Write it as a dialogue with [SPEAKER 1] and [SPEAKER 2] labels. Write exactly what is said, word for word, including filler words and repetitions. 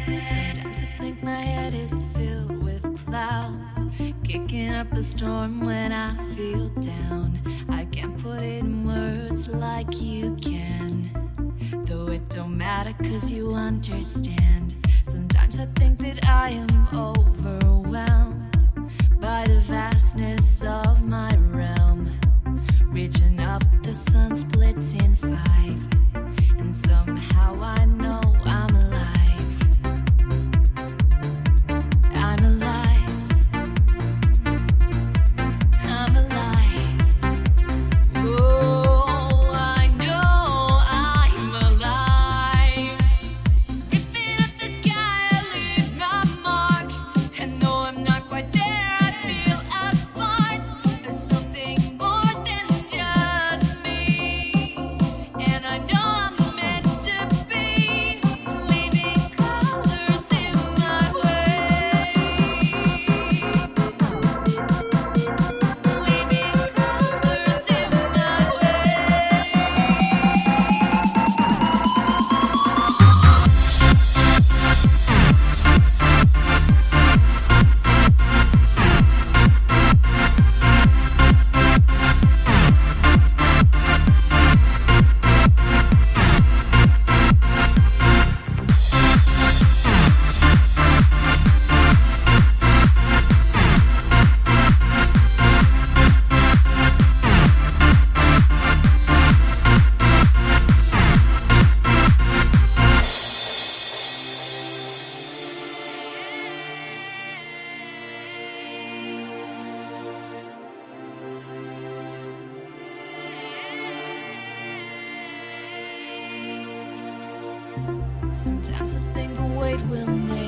[SPEAKER 1] Sometimes I think my head is filled with clouds, kicking up a storm when I feel down. I can't put it in words like you can, though it don't matter cause you understand. Sometimes I think that I am overwhelmed by the vastness of my realm. Reaching up, the sun splits in five, and somehow I know I'm alive. I'm alive. I'm alive. Oh, I know I'm alive. Ripping up the sky, I leave my mark. And though I'm not quite there, I feel a part of something more than just me. And I know I'm meant to be, leaving colors in my way. Leaving colors in my way. Sometimes I think the weight will make